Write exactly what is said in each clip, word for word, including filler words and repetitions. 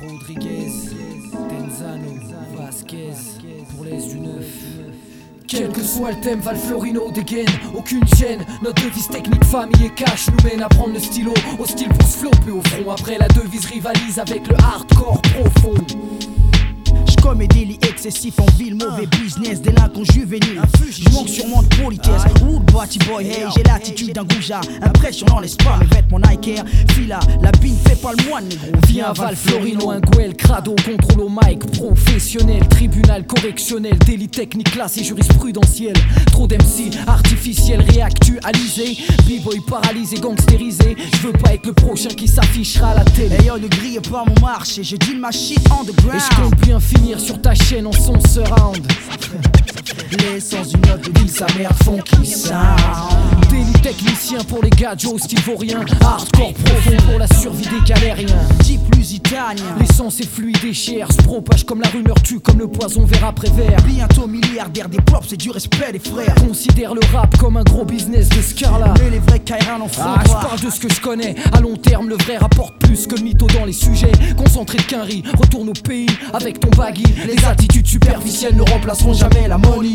Rodriguez, Tenzano, Vasquez, pour l'Est du neuf. Quel que soit le thème, Val Florino dégaine, aucune gêne. Notre devise technique, famille et cash nous mène à prendre le stylo au style pour se flopper au front. Après la devise rivalise avec le hardcore profond. Comme délit excessif en ville, mauvais business, délinquant juvénile. Je manque sûrement de politesse. Rude body boy, hey, j'ai l'attitude d'un goujat. Impressionnant, laisse pas mes vêtements Nike Air. Fila, la bine fait pas le moine, négro. Viens Val Florino, un Guel, crado, contrôle au mic, professionnel, tribunal correctionnel, délit technique, classé jurisprudentiel. Trop d'M C, artificiel, réactualisé. B-boy paralysé, gangstérisé. Je veux pas être le prochain qui s'affichera à la télé. Hey yo, ne grille pas mon marché, je deal ma shit underground. Et je compte bien finir sur ta chaîne en son surround. L'essence d'une note de ville, sa mère funky sound. Délit technicien pour les gars, Joe style vaurien. Hardcore profond pour la survie des galériens. Dit plus italien. L'essence est fluide et chère, se propage comme la rumeur tue, comme le poison vert après vert. Bientôt milliardaire, des props, c'est du respect des frères. Considère le rap comme un gros business de Scarla. Mais les vrais Kairan en font Ah, je parle de ce que je connais. À long terme, le vrai rapporte plus que le mytho dans les sujets. Concentré de quinri, retourne au pays avec ton baggy. Les attitudes superficielles ne remplaceront jamais la money.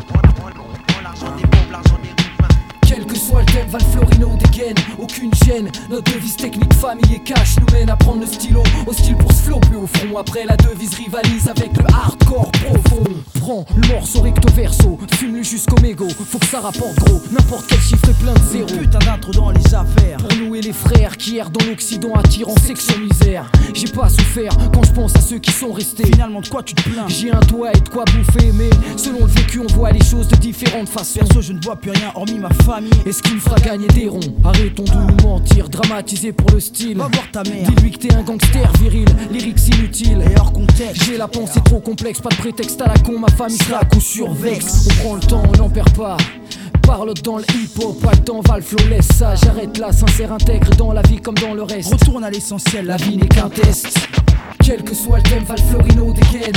Quel que soit le thème, Val Florino dégaine, aucune gêne. Notre devise technique, famille et cash nous mène à prendre le stylo au style pour se flopper au front. Après la devise rivalise avec le hardcore profond. Prends le morceau recto verso, fume-le jusqu'au mégot. Faut que ça rapporte gros, n'importe quel chiffre est plein de zéro. Putain d'intro dans les affaires. Pour nous et les frères qui errent dans l'Occident attirent en section misère. J'ai pas souffert quand je pense à ceux qui sont restés. Finalement de quoi tu te plains? J'ai un toit et de quoi bouffer, mais selon le vécu on voit les choses de différentes façons. Perso je ne vois plus rien hormis ma famille. Et ce qui me fera gagner des ronds. Arrêtons de nous mentir, dramatiser pour le style. Va voir ta mère. Dis-lui que t'es un gangster viril, lyrics inutiles. Et hors contexte. J'ai la pensée trop complexe, pas de prétexte à la con, ma famille sera à coup sûr vexe. On prend le temps, on n'en perd pas. Parle dans le hip-hop, pas le temps, Val Flow, laisse ça. J'arrête là, sincère, intègre dans la vie comme dans le reste. Retourne à l'essentiel, La vie n'est qu'un test. Quel que soit le thème, Val Florino dégaine.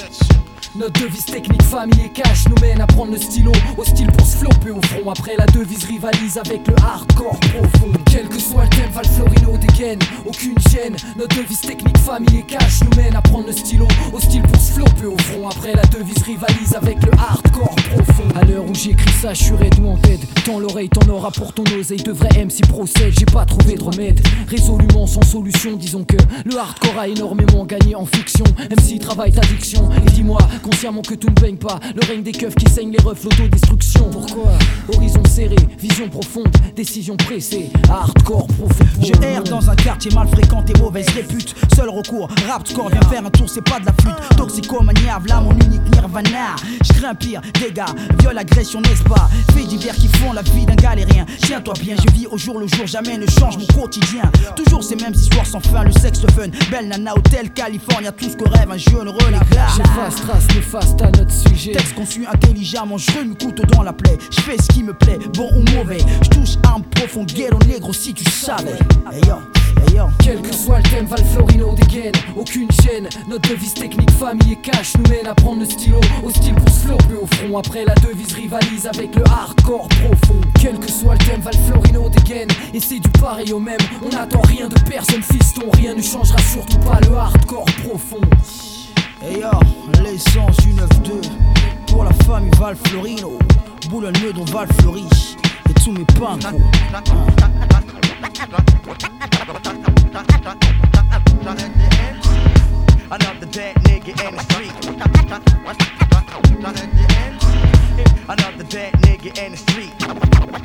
Notre devise technique, famille et cash nous mène à prendre le stylo au style pour se flopper au front. Après la devise rivalise avec le hardcore profond. Quel que soit le thème, Val Florino dégaine, aucune gêne. Notre devise technique, famille et cash nous mène à prendre le stylo au style pour se flopper au front. Après la devise rivalise avec le hardcore profond. À l'heure où j'écris ça, je suis ou en tête. Tends l'oreille, t'en auras pour ton oseille. De vrai M C procède, j'ai pas trouvé de remède. Résolument sans solution, disons que le hardcore a énormément gagné en fiction. M C travaille ta diction et dis-moi consciemment que tout ne baigne pas. Le règne des keufs qui saignent les refs, l'autodestruction. Pourquoi? Horizon serré, vision profonde, décision pressée, hardcore profond. Je erre dans un quartier mal fréquenté, mauvaise répute. Seul recours, rapcore, viens faire un tour, c'est pas de la flûte. Toxicomania, v'là mon unique nirvana. Je crains pire, dégâts, viol, agression, n'est-ce pas? Faits divers qui font la vie d'un galérien. Tiens-toi bien, je vis au jour le jour, jamais ne change mon quotidien. Toujours ces mêmes histoires sans fin, le sexe, le fun. Belle nana, hôtel, Californie, tout ce que rêve un jeune renégat. J'efface trace néfaste à notre sujet. Texte conçu intelligemment, je remue couteau dans la plaie. Je fais ce qui me plaît, bon ou mauvais. Je touche arme profonde, ghetto négro si tu savais. Hey yo, hey yo. Quel que soit le thème, Val Florino dégaine, aucune gêne. Notre devise technique, famille et cash nous mène à prendre le stylo au style pour se flopper au front. Après la devise rivalise avec le hardcore profond. Quel que soit le thème, Val Florino dégaine, et c'est du pareil au même. On n'attend rien de personne, fiston, rien ne changera surtout pas le hardcore profond. Hey yo, l'essence du neuf deux pour la famille Val Florino. Boule le dans Val Fleury et tous mes pincos. Another dead nigga in the street. Another dead nigga in the street.